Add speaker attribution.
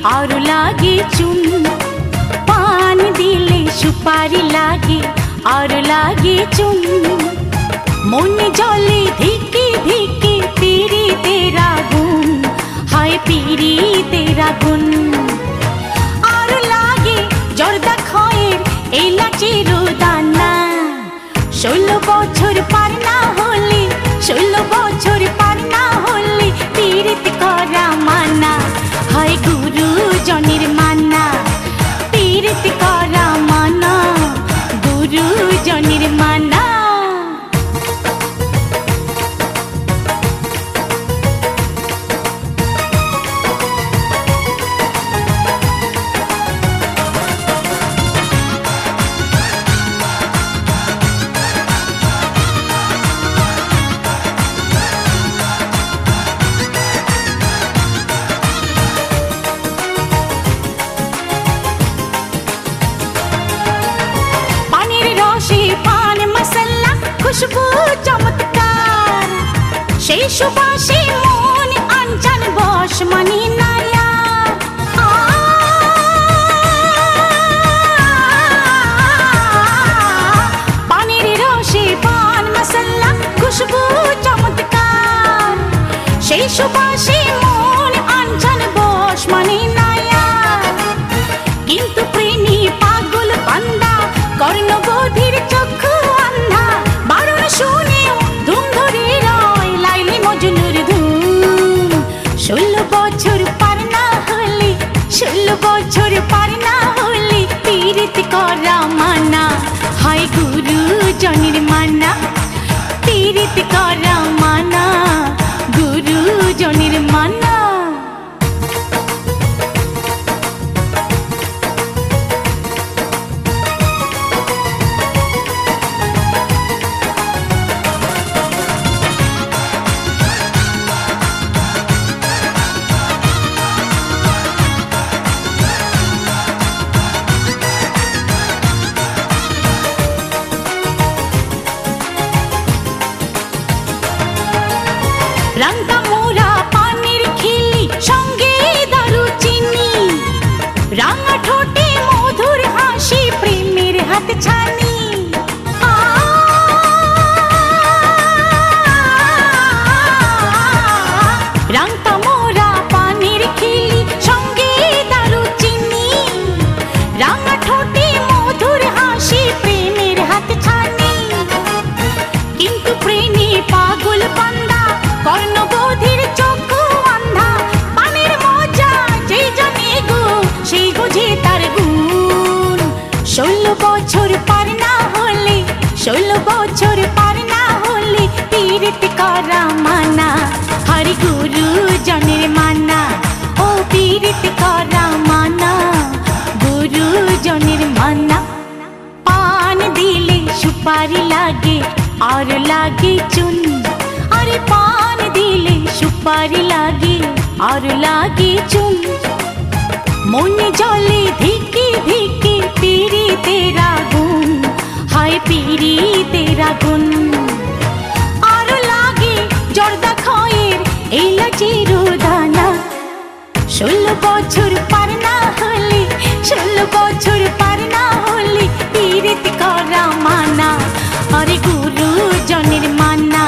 Speaker 1: और लागे चुन, पान दिले सुपारी लागे और लागे चुन, मन जले धिके धिके पीरी तेरा गुण, हाय पीरी तेरा गुण। और लागे जर्दा खয়ের एला चिरदाना, 16 বছর পার না হলে, 16 বছর পার না হলে পীড়িত করা মানা, হয় গুরু জনের মানা, পীড়িত করা মানা, গুরু জনের মানা। খুশবু চমৎকার, সেই সুবাসে মন আনচান বশ মানি নায়া। পানির রসে পান মশলা, খুশবু চমৎকার, সেই সুবাসে মন আনচান বশ মানি নায়া। কিন্তু প্রেমী পাগল বান্দা, কর্ণবধির চক্ষু আন্ধা, শুনেও ধুম ধরে রয় লাইলি মজনুর ধুম। 16 বছর পার না হলে, 16 বছর পার না হলে পীড়িত করা মানা, হয় গুরু জনের মানা, পীড়িত করা মানা, গুরু জনের মানা। রাঙ্গা মোরা পানির খিলি, সঙ্গে দারুচিনি, রাঙা ঠোঁটে মধুর হাসি, প্রেমের হাত ছানি। রাঙ্গা মোরা পানির খিলি, সঙ্গে দারুচিনি, রাঙা ঠোঁটে মধুর হাসি, প্রেমের হাত ছানি। কিন্তু প্রেমী পাগল বান্দা, কর্ণবধির চক্ষু আন্ধা, পানের মজা যে জানে গো সেই বুঝে তার গুণ। 16 বছর পার না হলে, 16 বছর পার না হলে পীড়িত করা মানা, হর গুরু জনের মানা, ও পীড়িত করা মানা, গুরু জনের মানা। পান দিলে সুপারি লাগে और लागे चुन, अरे पान दिले सुपारी लागे और लागे चुन, मन जले धिके धिके पीरी तेरा गुण, हाय पीरी तेरा गुण। और लागे जर्दा खয়ের एला चिरदाना, 16 বছর পার না হলে, 16 বছর পার না হলে পীড়িত করা মানা, अरे गुरु जনের মানা।